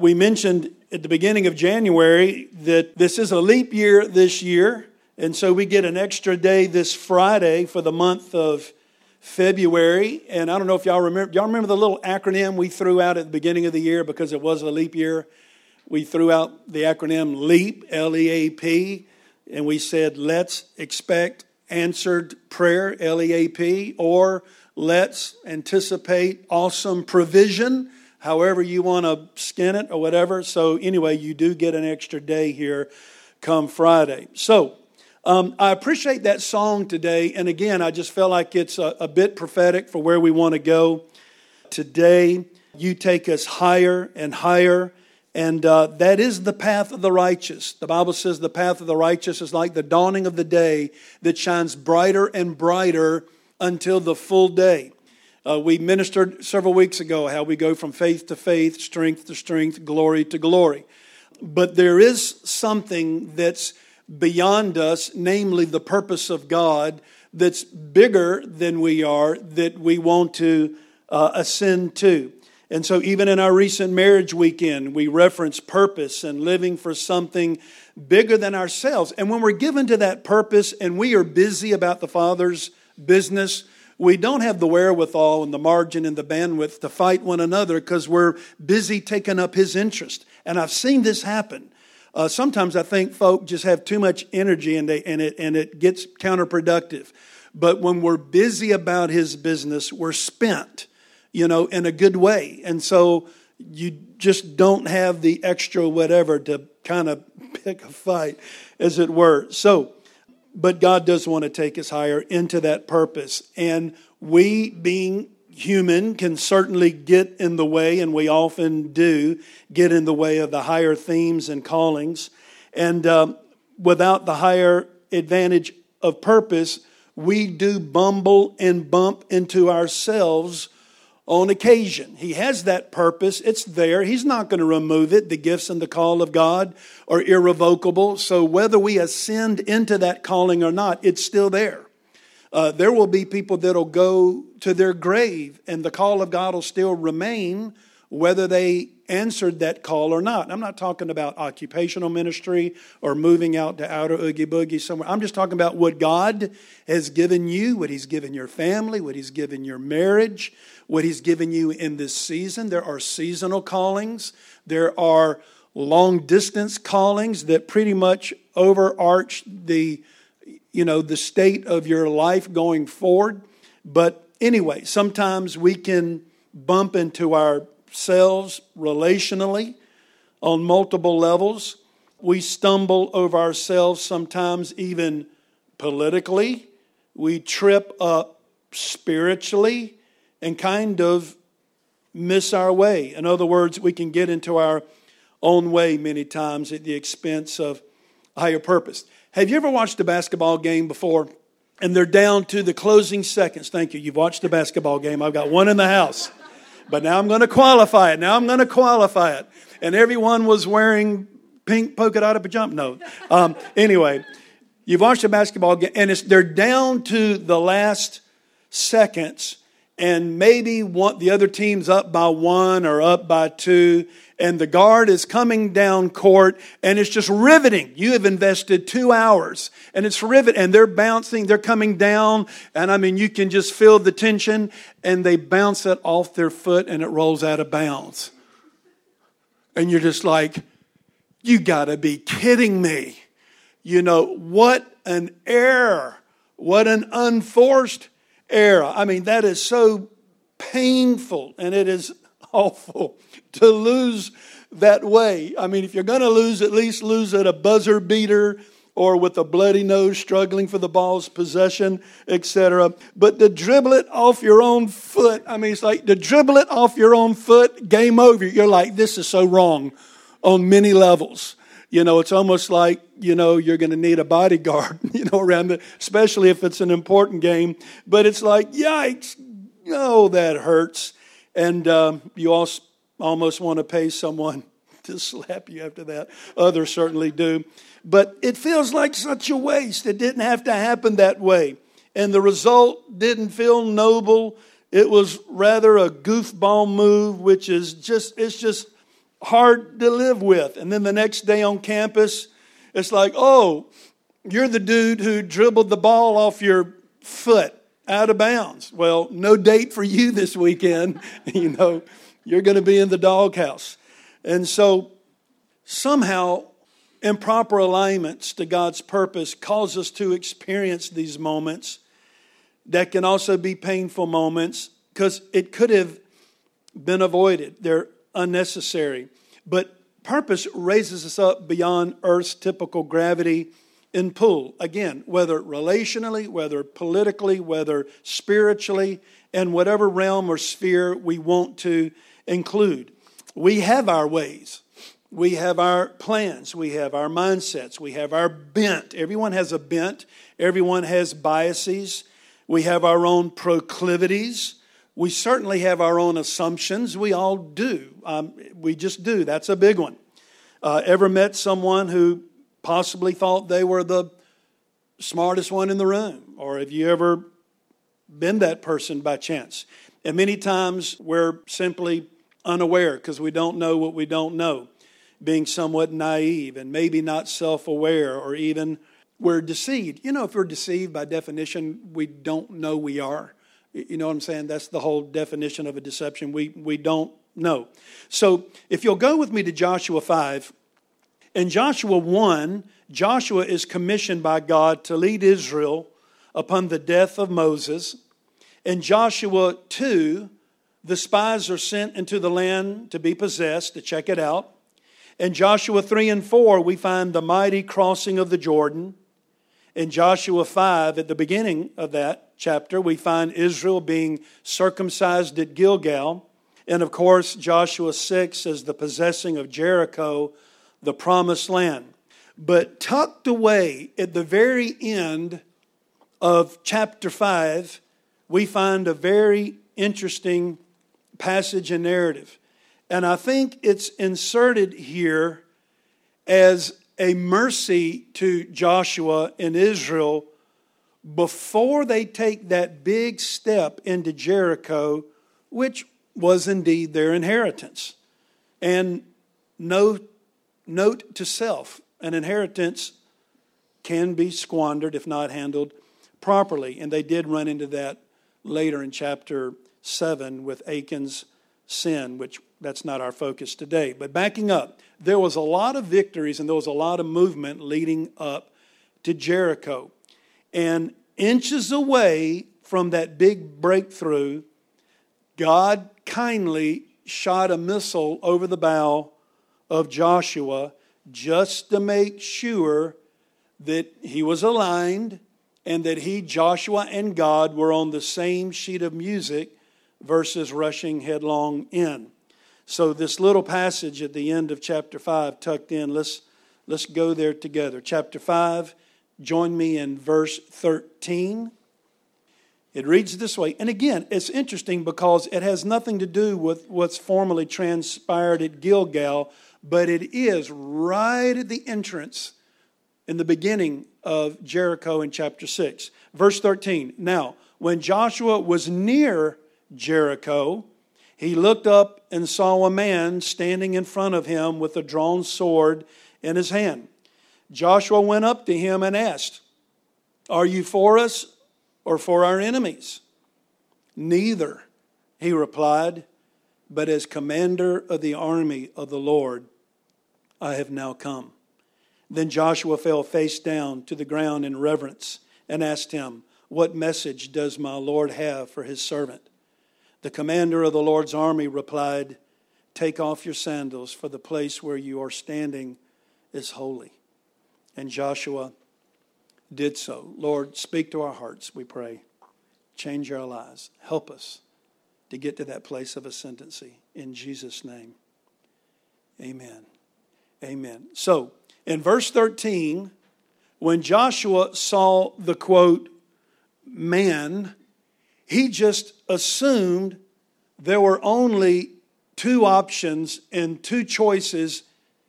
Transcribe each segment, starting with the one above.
We mentioned at the beginning of January that this is a leap year this year, and so we get an extra day this Friday for the month of February. And I don't know if y'all remember the little acronym we threw out at the beginning of the year because it was a leap year? We threw out the acronym LEAP, L-E-A-P, and we said, let's expect answered prayer, L-E-A-P, or let's anticipate awesome provision, however you want to skin it or whatever. So anyway, you do get an extra day here come Friday. So I appreciate that song today. And again, I just felt like it's a bit prophetic for where we want to go today. You take us higher and higher. And that is the path of the righteous. The Bible says the path of the righteous is like the dawning of the day that shines brighter and brighter until the full day. We ministered several weeks ago how we go from faith to faith, strength to strength, glory to glory. But there is something that's beyond us, namely the purpose of God, that's bigger than we are, that we want to ascend to. And so even in our recent marriage weekend, we reference purpose and living for something bigger than ourselves. And when we're given to that purpose and we are busy about the Father's business, we don't have the wherewithal and the margin and the bandwidth to fight one another because we're busy taking up His interest. And I've seen this happen. Sometimes I think folk just have too much energy and it gets counterproductive. But when we're busy about His business, we're spent, in a good way. And so you just don't have the extra whatever to kind of pick a fight, as it were. So, but God does want to take us higher into that purpose. And we, being human, can certainly get in the way, and we often do get in the way of the higher themes and callings. And without the higher advantage of purpose, we do bumble and bump into ourselves on occasion. He has that purpose. It's there. He's not going to remove it. The gifts and the call of God are irrevocable. So whether we ascend into that calling or not, it's still there. There will be people that will go to their grave and the call of God will still remain whether they answered that call or not. I'm not talking about occupational ministry or moving out to outer Oogie Boogie somewhere. I'm just talking about what God has given you, what He's given your family, what He's given your marriage, what He's given you in this season. There are seasonal callings. There are long distance callings that pretty much overarch the state of your life going forward. But anyway, sometimes we can bump into ourselves relationally on multiple levels. We stumble over ourselves sometimes even politically. We trip up spiritually and kind of miss our way. In other words, we can get into our own way many times at the expense of higher purpose. Have you ever watched a basketball game before and they're down to the closing seconds? Thank you. You've watched a basketball game. I've got one in the house. But now I'm going to qualify it. And everyone was wearing pink polka dotted pajama. No. Anyway, you've watched a basketball game and they're down to the last seconds. And maybe the other team's up by 1 or up by 2. And the guard is coming down court. And it's just riveting. You have invested 2 hours. And it's riveting. And they're bouncing. They're coming down. And I mean, you can just feel the tension. And they bounce it off their foot. And it rolls out of bounds. And you're just like, you got to be kidding me. What an error. What an unforced error. I mean, that is so painful and it is awful to lose that way. I mean, if you're going to lose, at least lose at a buzzer beater or with a bloody nose struggling for the ball's possession, etc. But to dribble it off your own foot, I mean, it's like to dribble it off your own foot, game over. You're like, this is so wrong on many levels. It's almost like, you're going to need a bodyguard, around especially if it's an important game. But it's like, yikes, that hurts. And you almost want to pay someone to slap you after that. Others certainly do. But it feels like such a waste. It didn't have to happen that way. And the result didn't feel noble. It was rather a goofball move, which is just hard to live with. And then the next day on campus, it's like, oh, you're the dude who dribbled the ball off your foot out of bounds. Well, no date for you this weekend. You're going to be in the doghouse. And so somehow improper alignments to God's purpose cause us to experience these moments that can also be painful moments because it could have been avoided. They're unnecessary. But purpose raises us up beyond Earth's typical gravity and pull. Again, whether relationally, whether politically, whether spiritually, and whatever realm or sphere we want to include. We have our ways. We have our plans. We have our mindsets. We have our bent. Everyone has a bent. Everyone has biases. We have our own proclivities. We certainly have our own assumptions. We all do. We just do. That's a big one. Ever met someone who possibly thought they were the smartest one in the room? Or have you ever been that person by chance? And many times we're simply unaware because we don't know what we don't know, being somewhat naive and maybe not self-aware, or even we're deceived. If we're deceived, by definition, we don't know we are. You know what I'm saying? That's the whole definition of a deception. We don't know. So if you'll go with me to Joshua 5, in Joshua 1, Joshua is commissioned by God to lead Israel upon the death of Moses. In Joshua 2, the spies are sent into the land to be possessed, to check it out. In Joshua 3 and 4, we find the mighty crossing of the Jordan. In Joshua 5, at the beginning of that chapter, we find Israel being circumcised at Gilgal. And of course, Joshua 6 is the possessing of Jericho, the promised land. But tucked away at the very end of chapter 5, we find a very interesting passage and narrative. And I think it's inserted here as a mercy to Joshua and Israel before they take that big step into Jericho, which was indeed their inheritance. And note to self, an inheritance can be squandered if not handled properly. And they did run into that later in chapter 7 with Achan's sin, which that's not our focus today. But backing up, there was a lot of victories and there was a lot of movement leading up to Jericho. And inches away from that big breakthrough, God kindly shot a missile over the bow of Joshua just to make sure that he was aligned and that Joshua and God were on the same sheet of music versus rushing headlong in. So this little passage at the end of chapter 5 tucked in, let's go there together. Chapter 5, join me in verse 13. It reads this way. And again, it's interesting because it has nothing to do with what's formerly transpired at Gilgal, but it is right at the entrance in the beginning of Jericho in chapter 6. Verse 13. Now, when Joshua was near Jericho, he looked up and saw a man standing in front of him with a drawn sword in his hand. Joshua went up to him and asked, "Are you for us or for our enemies?" "Neither," he replied, "but as commander of the army of the Lord, I have now come." Then Joshua fell face down to the ground in reverence and asked him, "What message does my Lord have for his servant?" The commander of the Lord's army replied, "Take off your sandals, for the place where you are standing is holy." And Joshua did so. Lord, speak to our hearts, we pray. Change our lives. Help us to get to that place of ascendancy. In Jesus' name, amen. Amen. So, in verse 13, when Joshua saw the, quote, man, he just assumed there were only two options and two choices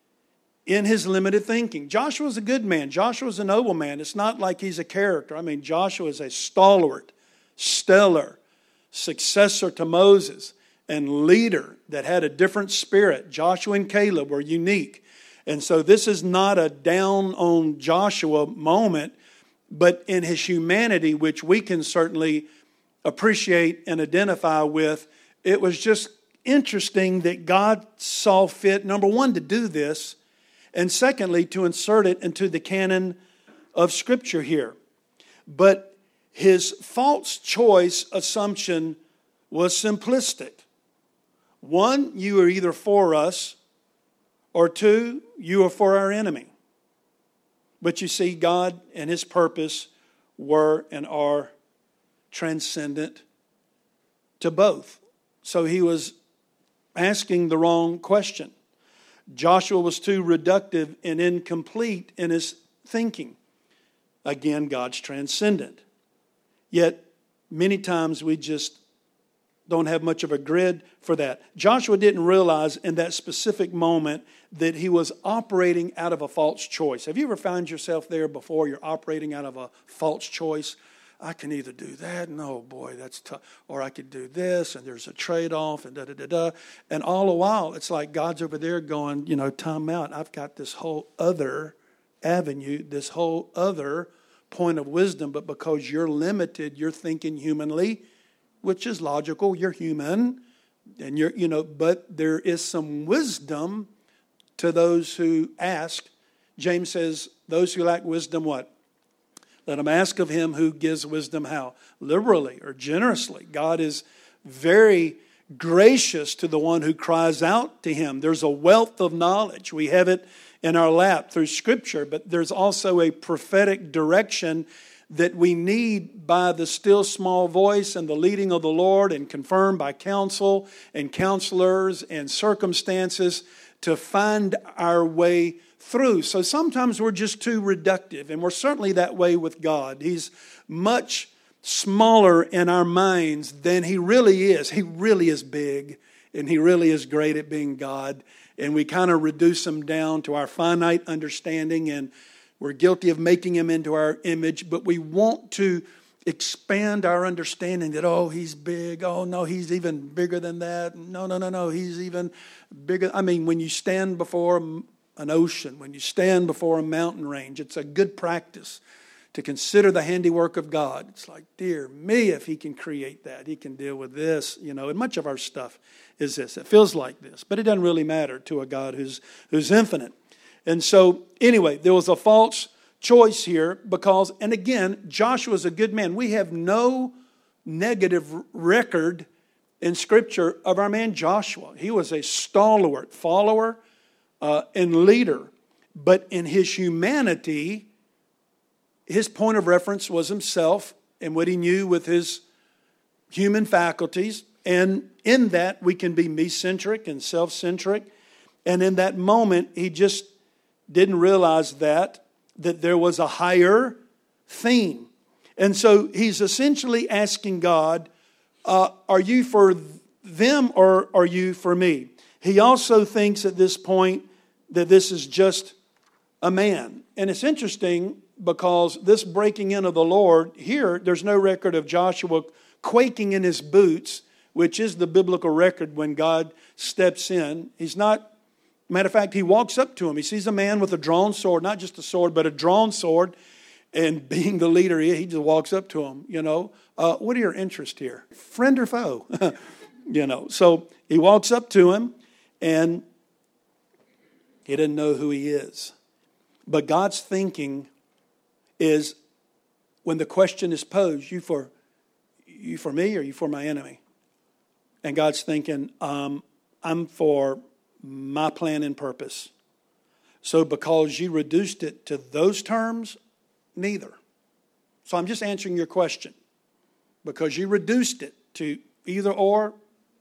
in his limited thinking. Joshua's a good man. Joshua's a noble man. It's not like he's a character. I mean, Joshua is a stalwart, stellar successor to Moses. and leader that had a different spirit. Joshua and Caleb were unique. And so this is not a down on Joshua moment, but in his humanity, which we can certainly appreciate and identify with, it was just interesting that God saw fit, number one, to do this, and secondly, to insert it into the canon of Scripture here. But his false choice assumption was simplistic. One, you are either for us, or two, you are for our enemy. But you see, God and his purpose were and are transcendent to both. So he was asking the wrong question. Joshua was too reductive and incomplete in his thinking. Again, God's transcendent. Yet, many times we just don't have much of a grid for that. Joshua didn't realize in that specific moment that he was operating out of a false choice. Have you ever found yourself there before? You're operating out of a false choice. I can either do that, and oh boy, that's tough. Or I could do this, and there's a trade-off, and da-da-da-da. And all the while, it's like God's over there going, time out. I've got this whole other avenue, this whole other point of wisdom, but because you're limited, you're thinking humanly, which is logical. You're human, and but there is some wisdom to those who ask. James says, those who lack wisdom, what? Let them ask of him who gives wisdom how? Liberally or generously. God is very gracious to the one who cries out to him. There's a wealth of knowledge. We have it in our lap through Scripture, but there's also a prophetic direction that we need by the still small voice and the leading of the Lord, and confirmed by counsel and counselors and circumstances to find our way through. So sometimes we're just too reductive, and we're certainly that way with God. He's much smaller in our minds than he really is. He really is big, and he really is great at being God. And we kind of reduce him down to our finite understanding, and we're guilty of making him into our image. But we want to expand our understanding that, oh, he's big. Oh, no, he's even bigger than that. No, he's even bigger. I mean, when you stand before an ocean, when you stand before a mountain range, it's a good practice to consider the handiwork of God. It's like, dear me, if he can create that, he can deal with this, and much of our stuff is this. It feels like this, but it doesn't really matter to a God who's infinite. And so, anyway, there was a false choice here because, and again, Joshua's a good man. We have no negative record in Scripture of our man Joshua. He was a stalwart follower and leader, but in his humanity, his point of reference was himself and what he knew with his human faculties. And in that, we can be me-centric and self-centric. And in that moment, he just didn't realize that there was a higher theme. And so he's essentially asking God, are you for them or are you for me? He also thinks at this point that this is just a man. And it's interesting because this breaking in of the Lord, here, there's no record of Joshua quaking in his boots, which is the biblical record when God steps in. He's not, matter of fact, he walks up to him. He sees a man with a drawn sword, not just a sword, but a drawn sword. And being the leader, he just walks up to him, what are your interests here? Friend or foe? So he walks up to him and he didn't know who he is. But God's thinking is when the question is posed, you for me or you for my enemy? And God's thinking, I'm for my plan and purpose. So because you reduced it to those terms, neither. So I'm just answering your question. Because you reduced it to either or,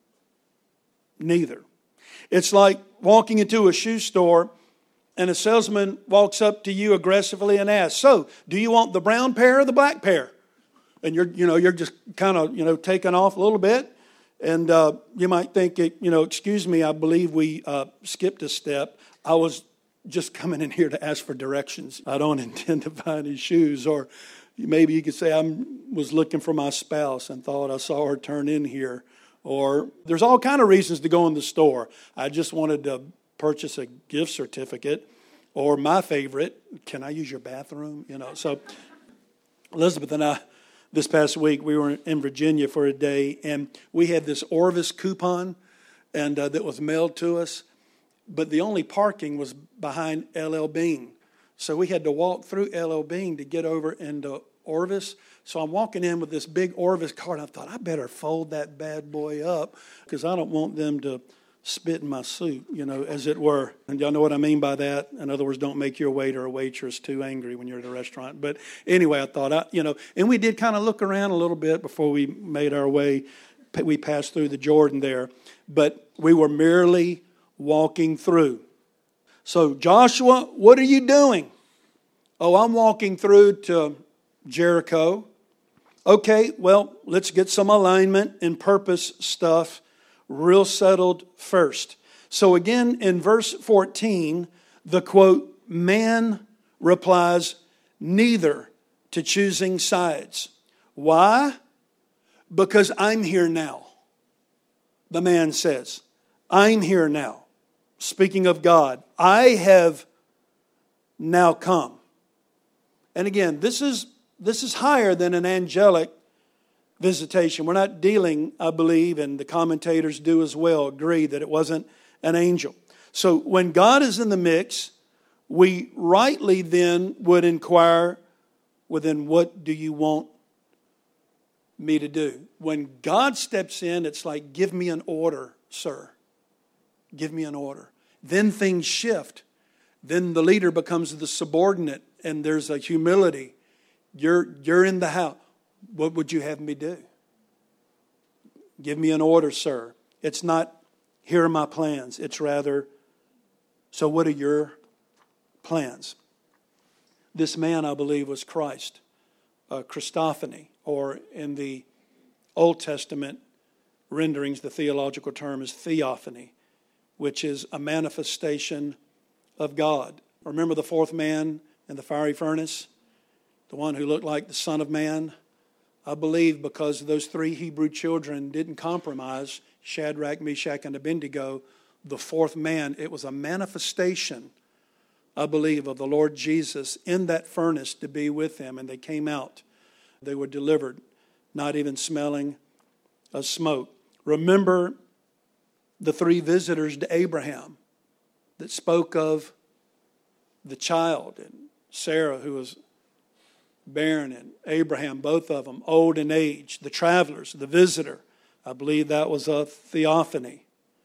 neither. It's like walking into a shoe store and a salesman walks up to you aggressively and asks, so, do you want the brown pair or the black pair? And you're just kind of, taking off a little bit. And you might think, excuse me, I believe we skipped a step. I was just coming in here to ask for directions. I don't intend to buy any shoes. Or maybe you could say I was looking for my spouse and thought I saw her turn in here. Or there's all kind of reasons to go in the store. I just wanted to purchase a gift certificate. Or my favorite, can I use your bathroom? So Elizabeth and I, this past week, we were in Virginia for a day, and we had this Orvis coupon and that was mailed to us. But the only parking was behind LL Bean. So we had to walk through LL Bean to get over into Orvis. So I'm walking in with this big Orvis card. And I thought, I better fold that bad boy up because I don't want them to spit in my soup, as it were. And y'all know what I mean by that? In other words, don't make your waiter or waitress too angry when you're at a restaurant. But anyway, I thought, and we did kind of look around a little bit before we made our way. We passed through the Jordan there. But we were merely walking through. So, Joshua, what are you doing? Oh, I'm walking through to Jericho. Okay, well, let's get some alignment and purpose stuff real settled first. So again, in verse 14, the quote, man replies, neither to choosing sides. Why? Because I'm here now. The man says, I'm here now. Speaking of God, I have now come. And again, this is higher than an angelic visitation. We're not dealing, I believe, and the commentators do as well, agree that it wasn't an angel. So when God is in the mix, we rightly then would inquire, well then what do you want me to do? When God steps in, it's like, give me an order, sir. Give me an order. Then things shift. Then the leader becomes the subordinate and there's a humility. You're in the house. What would you have me do? Give me an order, sir. It's not, here are my plans. It's rather, so what are your plans? This man, I believe, was Christ. Christophany, or in the Old Testament renderings, the theological term is theophany, which is a manifestation of God. Remember the fourth man in the fiery furnace? The one who looked like the Son of Man? I believe because those three Hebrew children didn't compromise, Shadrach, Meshach, and Abednego, the fourth man, it was a manifestation, I believe, of the Lord Jesus in that furnace to be with them. And they came out. They were delivered, not even smelling of smoke. Remember the three visitors to Abraham that spoke of the child and Sarah, who was barren, and Abraham, both of them, old in age, the travelers, the visitor. I believe that was a theophany.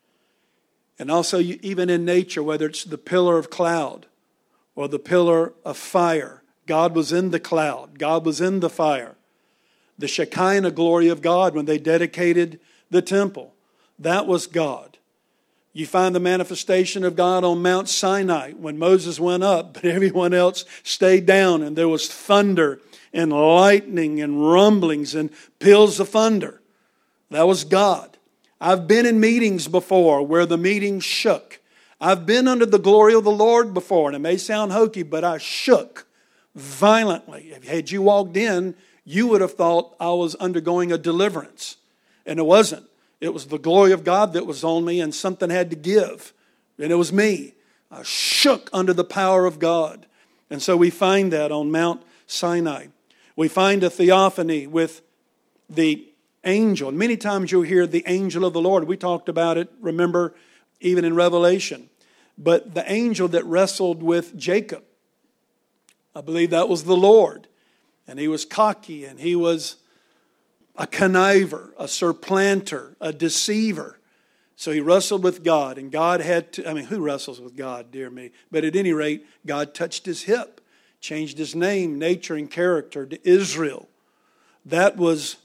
And also even in nature, whether it's the pillar of cloud or the pillar of fire, God was in the cloud. God was in the fire. The Shekinah glory of God when they dedicated the temple, that was God. You find the manifestation of God on Mount Sinai when Moses went up, but everyone else stayed down, and there was thunder and lightning and rumblings and peals of thunder. That was God. I've been in meetings before where the meeting shook. I've been under the glory of the Lord before, and it may sound hokey, but I shook violently. Had you walked in, you would have thought I was undergoing a deliverance, and it wasn't. It was the glory of God that was on me, and something had to give. And it was me. I shook under the power of God. And so we find that on Mount Sinai. We find a theophany with the angel. And many times you'll hear the angel of the Lord. We talked about it, remember, even in Revelation. But the angel that wrestled with Jacob, I believe that was the Lord. And he was cocky, and he was a conniver, a supplanter, a deceiver. So he wrestled with God, and God had to, who wrestles with God, dear me? But at any rate, God touched his hip, changed his name, nature, and character to Israel. That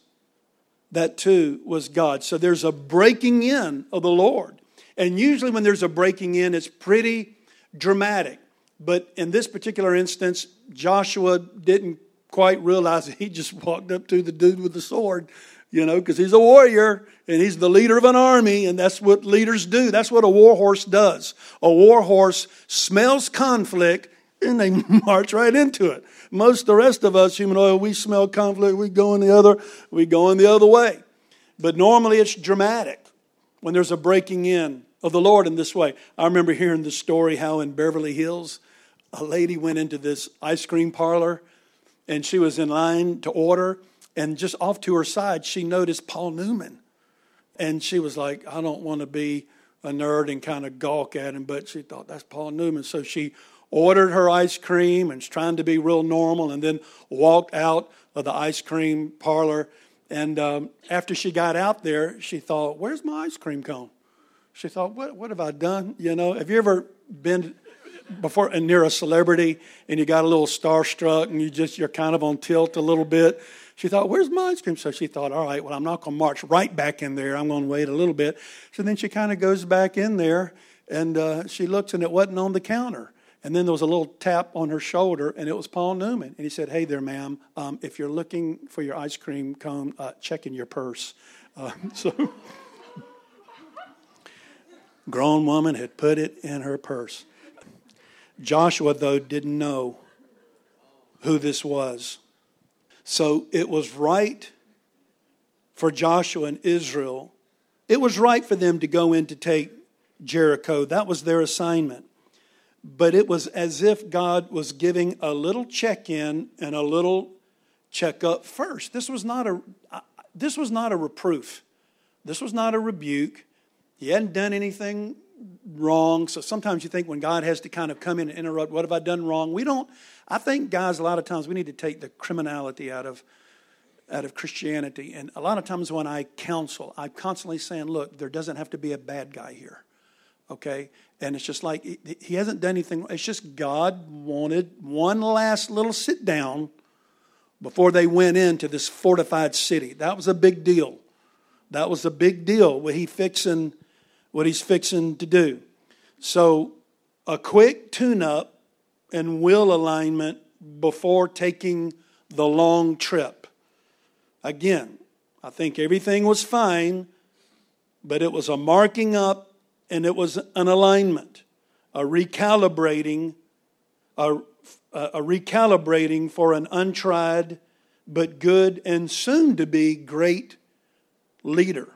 too was God. So there's a breaking in of the Lord. And usually when there's a breaking in, it's pretty dramatic. But in this particular instance, Joshua didn't quite realize it. He just walked up to the dude with the sword, because he's a warrior and he's the leader of an army, and that's what leaders do. That's what a war horse does. A war horse smells conflict and they march right into it. Most of the rest of us, human oil, we smell conflict, we go in the other way. But normally it's dramatic when there's a breaking in of the Lord in this way. I remember hearing the story how in Beverly Hills, a lady went into this ice cream parlor and she was in line to order. And just off to her side, she noticed Paul Newman. And she was like, I don't want to be a nerd and kind of gawk at him, but she thought, that's Paul Newman. So she ordered her ice cream and was trying to be real normal and then walked out of the ice cream parlor. And after she got out there, she thought, where's my ice cream cone? She thought, what have I done? You know, have you ever been before and near a celebrity and you got a little starstruck and you're kind of on tilt a little bit? She thought, where's my ice cream? So she thought, all right, well, I'm not going to march right back in there. I'm going to wait a little bit. So then she kind of goes back in there and she looks and it wasn't on the counter. And then there was a little tap on her shoulder and it was Paul Newman. And he said, hey there, ma'am, if you're looking for your ice cream cone, check in your purse. So grown woman had put it in her purse. Joshua, though, didn't know who this was. So it was right for Joshua and Israel. It was right for them to go in to take Jericho. That was their assignment. But it was as if God was giving a little check-in and a little check-up first. This was not a reproof. This was not a rebuke. He hadn't done anything wrong. So sometimes you think when God has to kind of come in and interrupt, what have I done wrong? I think, guys, a lot of times we need to take the criminality out of Christianity. And a lot of times when I counsel, I'm constantly saying, look, there doesn't have to be a bad guy here. Okay? And it's just like, he hasn't done anything. It's just God wanted one last little sit down before they went into this fortified city. That was a big deal. That was a big deal, what he's fixing to do. So a quick tune-up and will alignment before taking the long trip. Again, I think everything was fine, but it was a marking up and it was an alignment, a recalibrating for an untried but good and soon to be great leader.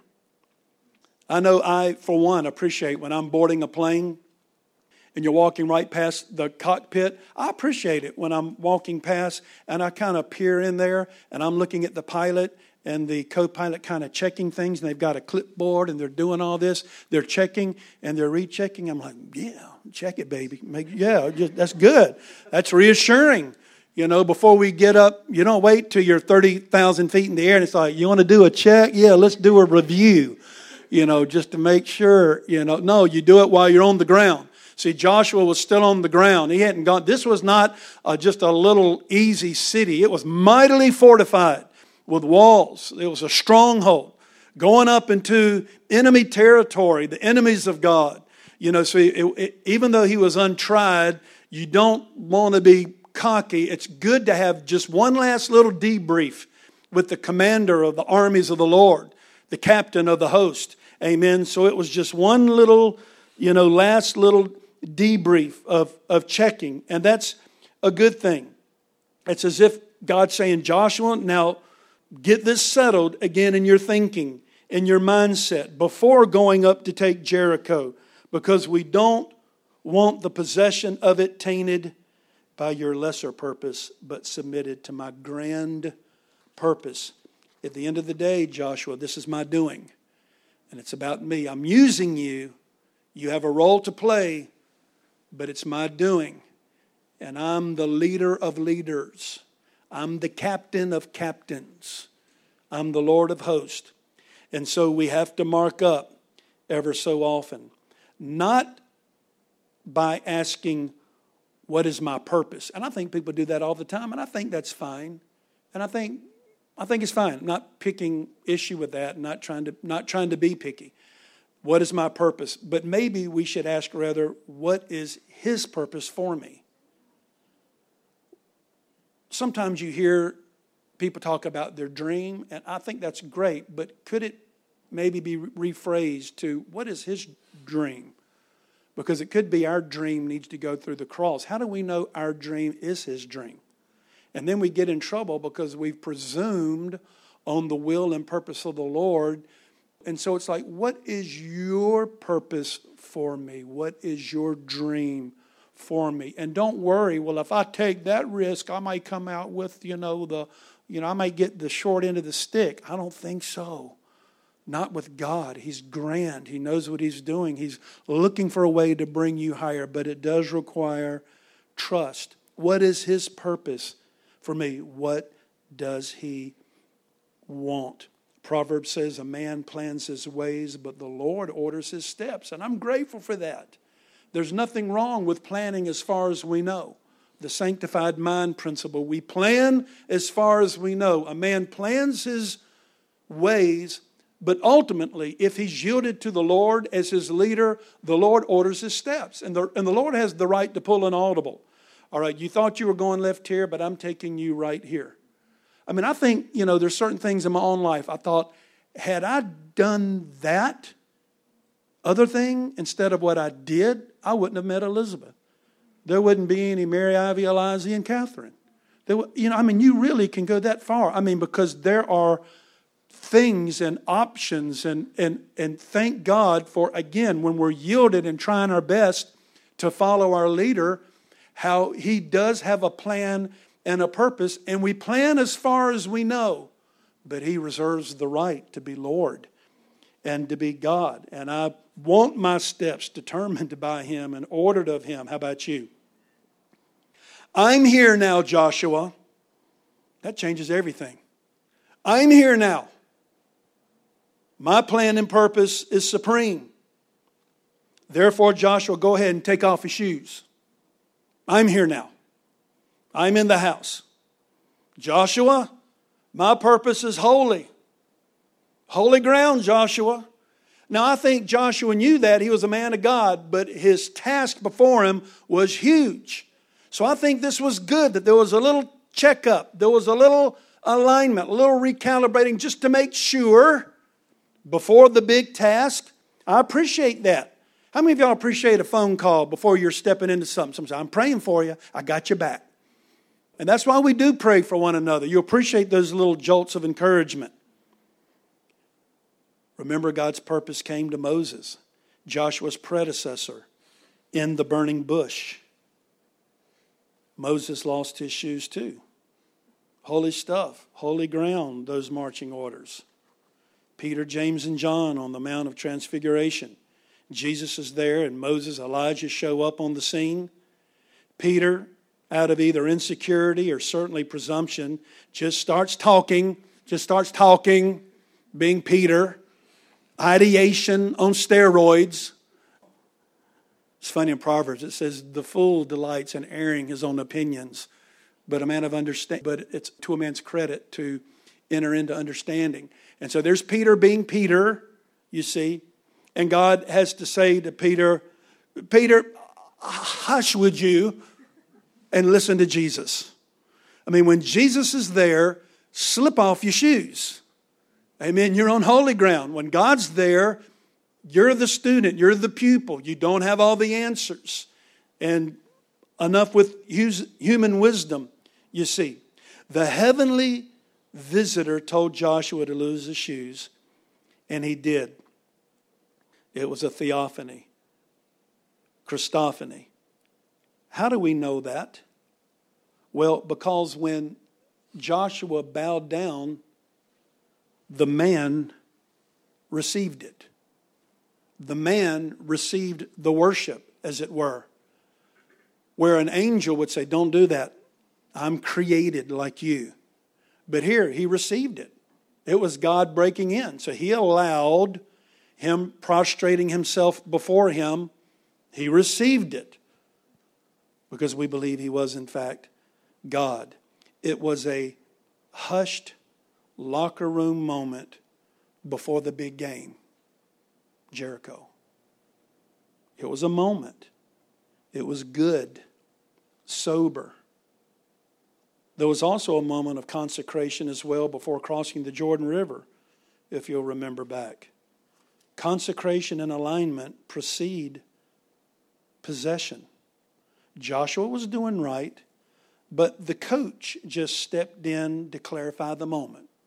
I know I, for one, appreciate when I'm boarding a plane and you're walking right past the cockpit. I appreciate it when I'm walking past and I kind of peer in there and I'm looking at the pilot and the co-pilot kind of checking things and they've got a clipboard and they're doing all this. They're checking and they're rechecking. I'm like, yeah, check it, baby. That's good. That's reassuring. You know, before we get up, you don't wait till you're 30,000 feet in the air and it's like, you want to do a check? Yeah, let's do a review, just to make sure, No, you do it while you're on the ground. See, Joshua was still on the ground. He hadn't gone. This was not just a little easy city. It was mightily fortified with walls. It was a stronghold going up into enemy territory, the enemies of God. Even though he was untried, you don't want to be cocky. It's good to have just one last little debrief with the commander of the armies of the Lord, the captain of the host. Amen. So it was just one little, last little debrief of checking. And that's a good thing. It's as if God's saying, Joshua, now get this settled again in your thinking, in your mindset, before going up to take Jericho. Because we don't want the possession of it tainted by your lesser purpose, but submitted to my grand purpose. At the end of the day, Joshua, this is my doing. And it's about me. I'm using you. You have a role to play, but it's my doing. And I'm the leader of leaders. I'm the captain of captains. I'm the Lord of hosts. And so we have to mark up ever so often. Not by asking, what is my purpose? And I think people do that all the time, and I think that's fine. And I think it's fine. I'm not picking issue with that, not trying to be picky. What is my purpose? But maybe we should ask rather, what is his purpose for me? Sometimes you hear people talk about their dream, and I think that's great, but could it maybe be rephrased to, what is his dream? Because it could be our dream needs to go through the cross. How do we know our dream is his dream? And then we get in trouble because we've presumed on the will and purpose of the Lord. And so it's like, what is your purpose for me? What is your dream for me? And don't worry, well, if I take that risk, I might come out with, I might get the short end of the stick. I don't think so. Not with God. He's grand. He knows what He's doing. He's looking for a way to bring you higher, but it does require trust. What is His purpose for me? What does He want? Proverbs says a man plans his ways, but the Lord orders his steps. And I'm grateful for that. There's nothing wrong with planning as far as we know. The sanctified mind principle. We plan as far as we know. A man plans his ways, but ultimately, if he's yielded to the Lord as his leader, the Lord orders his steps. And the Lord has the right to pull an audible. All right, you thought you were going left here, but I'm taking you right here. I mean, I think, there's certain things in my own life. I thought, had I done that other thing instead of what I did, I wouldn't have met Elizabeth. There wouldn't be any Mary, Ivy, Eliza, and Catherine. You really can go that far. Because there are things and options and thank God for, again, when we're yielded and trying our best to follow our leader, how He does have a plan and a purpose, and we plan as far as we know, but He reserves the right to be Lord and to be God. And I want my steps determined by Him and ordered of Him. How about you? I'm here now, Joshua. That changes everything. I'm here now. My plan and purpose is supreme. Therefore, Joshua, go ahead and take off your shoes. I'm here now. I'm in the house. Joshua, my purpose is holy. Holy ground, Joshua. Now, I think Joshua knew that. He was a man of God, but his task before him was huge. So I think this was good, that there was a little checkup. There was a little alignment, a little recalibrating, just to make sure before the big task. I appreciate that. How many of y'all appreciate a phone call before you're stepping into something? Sometimes, I'm praying for you. I got your back. And that's why we do pray for one another. You appreciate those little jolts of encouragement. Remember, God's purpose came to Moses, Joshua's predecessor, in the burning bush. Moses lost his shoes too. Holy stuff, holy ground, those marching orders. Peter, James, and John on the Mount of Transfiguration. Jesus is there, and Moses, Elijah show up on the scene. Peter, out of either insecurity or certainly presumption, just starts talking, being Peter. Ideation on steroids. It's funny in Proverbs, it says, the fool delights in airing his own opinions, but it's to a man's credit to enter into understanding. And so there's Peter being Peter, you see, and God has to say to Peter, hush, would you, and listen to Jesus. When Jesus is there, slip off your shoes. Amen. You're on holy ground. When God's there, you're the student, you're the pupil. You don't have all the answers. And enough with human wisdom, you see. The heavenly visitor told Joshua to lose his shoes, and he did. It was a theophany, Christophany. How do we know that? Well, because when Joshua bowed down, the man received it. The man received the worship, as it were. Where an angel would say, don't do that. I'm created like you. But here, he received it. It was God breaking in. So he allowed him prostrating himself before him. He received it. Because we believe he was, in fact, God. It was a hushed locker room moment before the big game, Jericho. It was a moment. It was good, sober. There was also a moment of consecration as well before crossing the Jordan River, if you'll remember back. Consecration and alignment precede possession. Joshua was doing right, but the coach just stepped in to clarify the moment.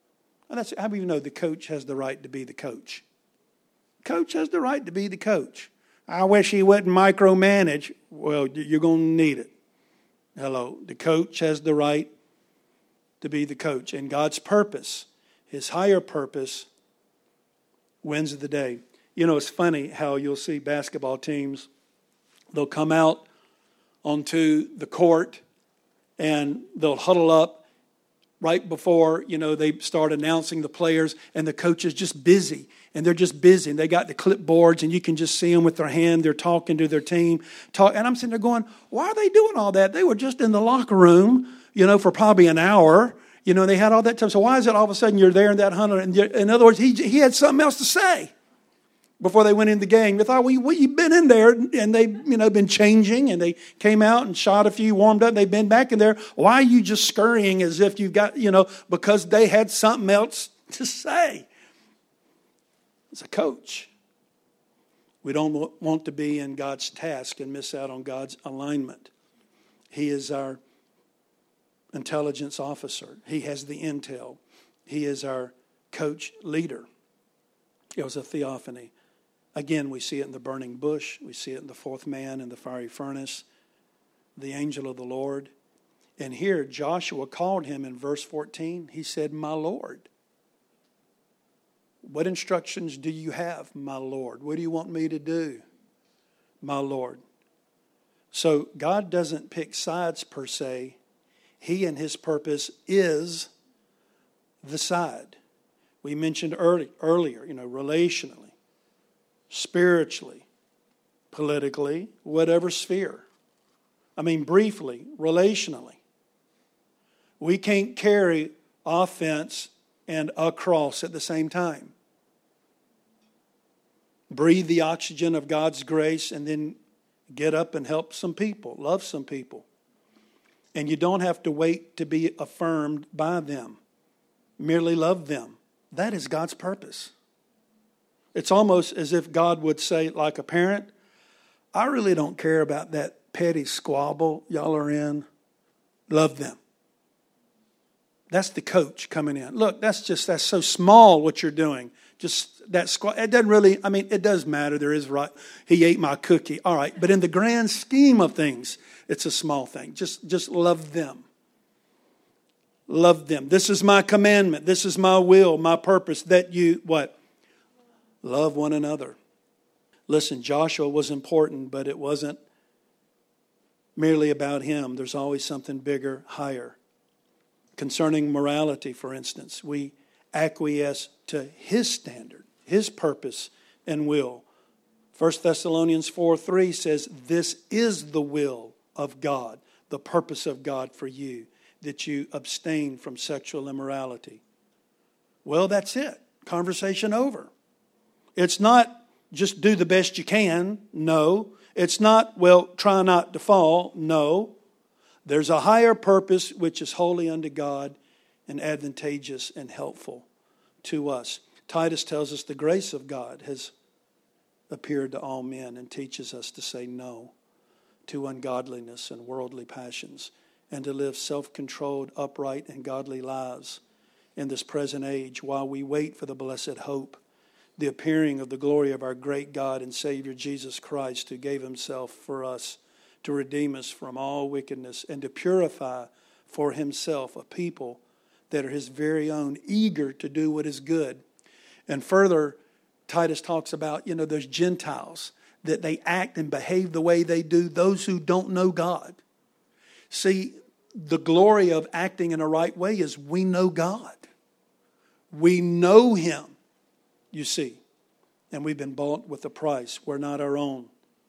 And that's how do you know the coach has the right to be the coach? Coach has the right to be the coach. I wish he wouldn't micromanage. Well, you're going to need it. Hello. The coach has the right to be the coach. And God's purpose, his higher purpose, wins the day. You know, it's funny how you'll see basketball teams, they'll come out onto the court and they'll huddle up right before, they start announcing the players, and the coach is just busy. And they're just busy. And they got the clipboards, and you can just see them with their hand. They're talking to their team. And I'm sitting there going, why are they doing all that? They were just in the locker room, for probably an hour. They had all that time. So why is it all of a sudden you're there in that 100? And in other words, he had something else to say before they went in the game. They thought, well, you've been in there, and they've been changing, and they came out and shot a few, warmed up. They've been back in there. Why are you just scurrying as if you've got, because they had something else to say? As a coach, we don't want to be in God's task and miss out on God's alignment. He is our intelligence officer. He has the intel. He is our coach leader. It was a theophany. Again, we see it in the burning bush. We see it in the fourth man in the fiery furnace, the angel of the Lord. And here, Joshua called him in verse 14. He said, my Lord. What instructions do you have, my Lord? What do you want me to do, my Lord? So God doesn't pick sides per se. He and his purpose is the side. We mentioned earlier, relationally, spiritually, politically, whatever sphere. Briefly, relationally. We can't carry offense and a cross at the same time. Breathe the oxygen of God's grace and then get up and help some people, love some people. And you don't have to wait to be affirmed by them. Merely love them. That is God's purpose. It's almost as if God would say, like a parent, I really don't care about that petty squabble y'all are in. Love them. That's the coach coming in. Look, that's so small what you're doing. Just that squad. It doesn't really, it does matter. There is right. He ate my cookie. All right. But in the grand scheme of things, it's a small thing. Just love them. Love them. This is my commandment. This is my will, my purpose, that you, what? Love one another. Listen, Joshua was important, but it wasn't merely about him. There's always something bigger, higher. Concerning morality, for instance, we acquiesce to his standard, his purpose and will. 1 Thessalonians 4:3 says, this is the will of God, the purpose of God for you, that you abstain from sexual immorality. Well, that's it. Conversation over. It's not just do the best you can. No. It's not, try not to fall. No. There's a higher purpose which is holy unto God and advantageous and helpful to us. Titus tells us the grace of God has appeared to all men and teaches us to say no to ungodliness and worldly passions and to live self-controlled, upright, and godly lives in this present age while we wait for the blessed hope, the appearing of the glory of our great God and Savior Jesus Christ, who gave himself for us to redeem us from all wickedness and to purify for himself a people that are his very own, eager to do what is good. And further, Titus talks about, those Gentiles, that they act and behave the way they do, those who don't know God. See, the glory of acting in a right way is we know God. We know him, you see. And we've been bought with a price. We're not our own.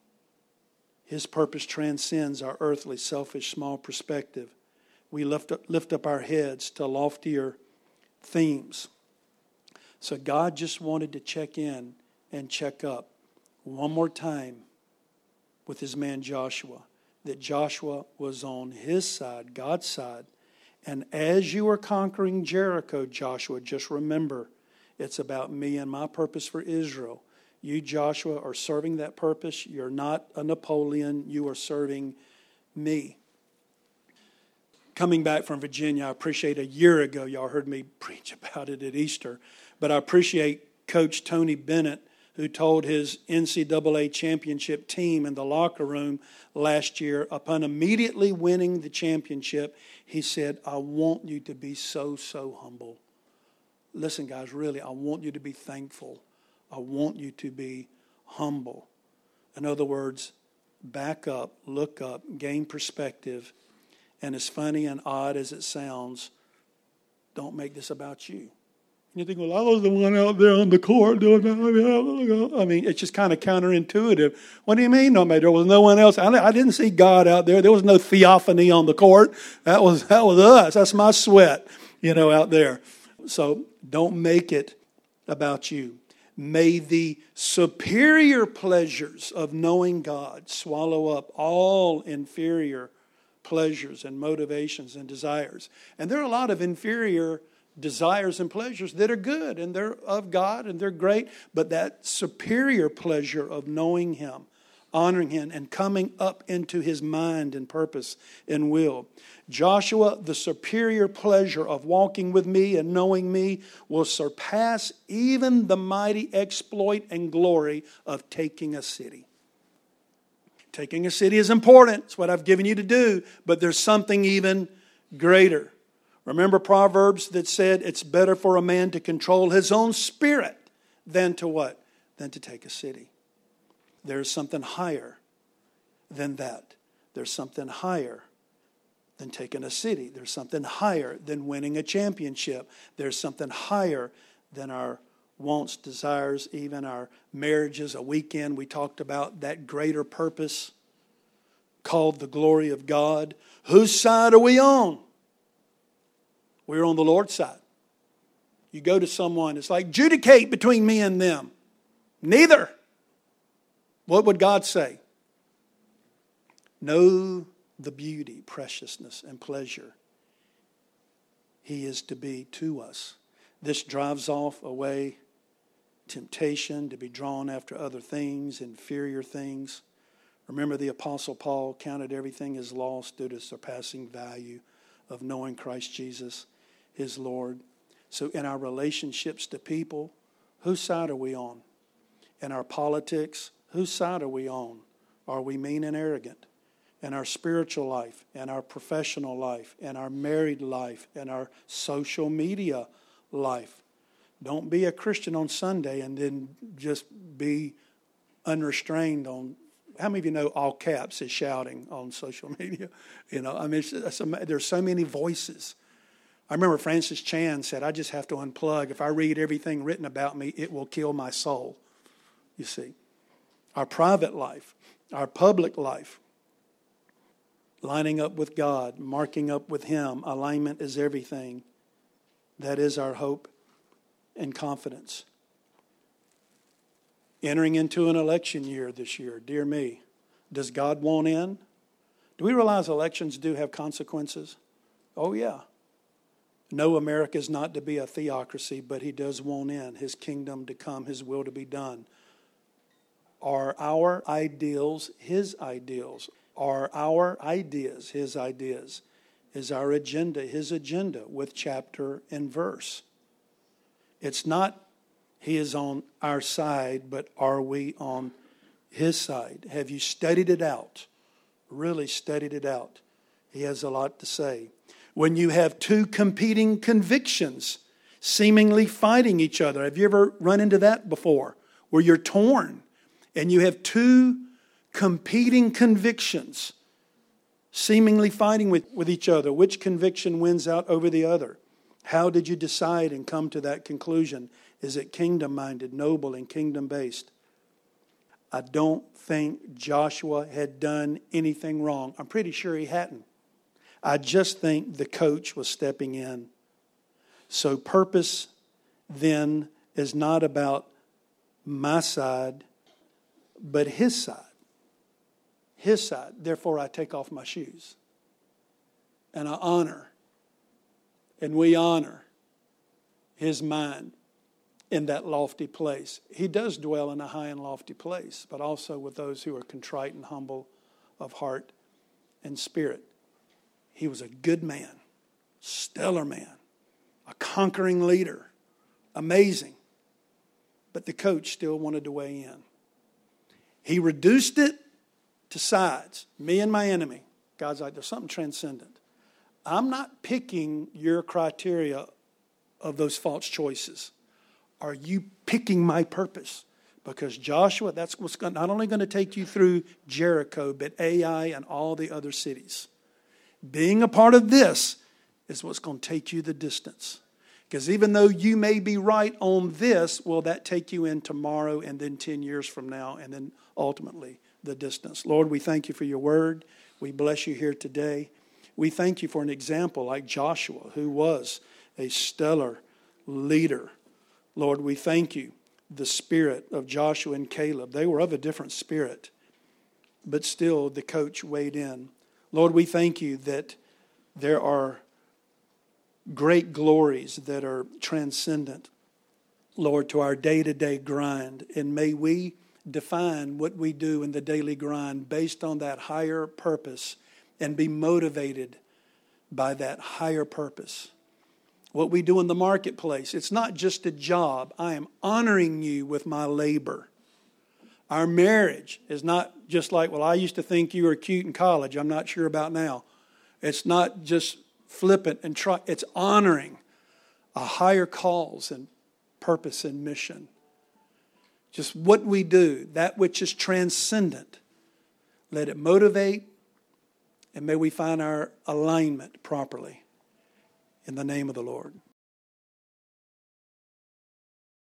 His purpose transcends our earthly, selfish, small perspective. We lift up our heads to loftier themes. So God just wanted to check in and check up one more time with his man Joshua. That Joshua was on his side, God's side. And as you are conquering Jericho, Joshua, just remember, it's about me and my purpose for Israel. You, Joshua, are serving that purpose. You're not a Napoleon. You are serving me. coming back from Virginia, I appreciate a year ago, y'all heard me preach about it at Easter, but I appreciate Coach Tony Bennett, who told his NCAA championship team in the locker room last year, upon immediately winning the championship, he said, I want you to be so humble. Listen, guys, really, I want you to be thankful. I want you to be humble. In other words, back up, look up, gain perspective, and as funny and odd as it sounds, don't make this about you. You think, well, I was the one out there on the court doing that. I mean, it's just kind of counterintuitive. What do you mean? No, there was no one else. I didn't see God out there. There was no theophany on the court. That was us. That's my sweat, out there. So don't make it about you. May the superior pleasures of knowing God swallow up all inferior pleasures and motivations and desires. And there are a lot of inferior desires and pleasures that are good and they're of God and they're great, but that superior pleasure of knowing Him, honoring Him, and coming up into His mind and purpose and will. Joshua, the superior pleasure of walking with me and knowing me will surpass even the mighty exploit and glory of taking a city. Taking a city is important. It's what I've given you to do, but there's something even greater. Remember Proverbs that said it's better for a man to control his own spirit than to what? Than to take a city. There's something higher than that. There's something higher than taking a city. There's something higher than winning a championship. There's something higher than our wants, desires, even our marriages. A weekend we talked about that greater purpose called the glory of God. Whose side are we on? We're on the Lord's side. You go to someone, it's like, adjudicate between me and them. Neither. What would God say? Know the beauty, preciousness, and pleasure He is to be to us. This drives off away temptation to be drawn after other things, inferior things. Remember the Apostle Paul counted everything as loss due to surpassing value of knowing Christ Jesus, His Lord. So in our relationships to people, whose side are we on? In our politics, whose side are we on? Are we mean and arrogant? In our spiritual life, in our professional life, in our married life, in our social media life. Don't be a Christian on Sunday and then just be unrestrained on. How many of you know all caps is shouting on social media? There's so many voices. I remember Francis Chan said, I just have to unplug. If I read everything written about me, it will kill my soul. You see, our private life, our public life, lining up with God, marking up with Him, alignment is everything. That is our hope and confidence. Entering into an election year this year, dear me, does God want in? Do we realize elections do have consequences? Oh yeah. No, America is not to be a theocracy, but He does want in, His kingdom to come, His will to be done. Are our ideals His ideals? Are our ideas His ideas? Is our agenda His agenda with chapter and verse? It's not He is on our side, but are we on His side? Have you studied it out? Really studied it out? He has a lot to say. When you have two competing convictions seemingly fighting each other. Have you ever run into that before? Where you're torn and you have two competing convictions seemingly fighting with each other. Which conviction wins out over the other? How did you decide and come to that conclusion? Is it kingdom-minded, noble, and kingdom-based? I don't think Joshua had done anything wrong. I'm pretty sure he hadn't. I just think the coach was stepping in. So purpose then is not about my side, but his side. His side. Therefore, I take off my shoes. And I honor. And we honor his mind in that lofty place. He does dwell in a high and lofty place, but also with those who are contrite and humble of heart and spirit. He was a good man, stellar man, a conquering leader, amazing. But the coach still wanted to weigh in. He reduced it to sides, me and my enemy. God's like, there's something transcendent. I'm not picking your criteria of those false choices. Are you picking my purpose? Because Joshua, that's what's not only going to take you through Jericho, but Ai and all the other cities. Being a part of this is what's going to take you the distance. Because even though you may be right on this, will that take you in tomorrow and then 10 years from now and then ultimately the distance? Lord, we thank you for your word. We bless you here today. We thank you for an example like Joshua, who was a stellar leader. Lord, we thank you. The spirit of Joshua and Caleb, they were of a different spirit, but still the coach weighed in. Lord, we thank you that there are great glories that are transcendent, Lord, to our day-to-day grind. And may we define what we do in the daily grind based on that higher purpose and be motivated by that higher purpose. What we do in the marketplace, it's not just a job. I am honoring you with my labor. Our marriage is not just like, well, I used to think you were cute in college. I'm not sure about now. It's not just flippant and try. It's honoring a higher cause and purpose and mission. Just what we do, that which is transcendent. Let it motivate, and may we find our alignment properly. In the name of the Lord.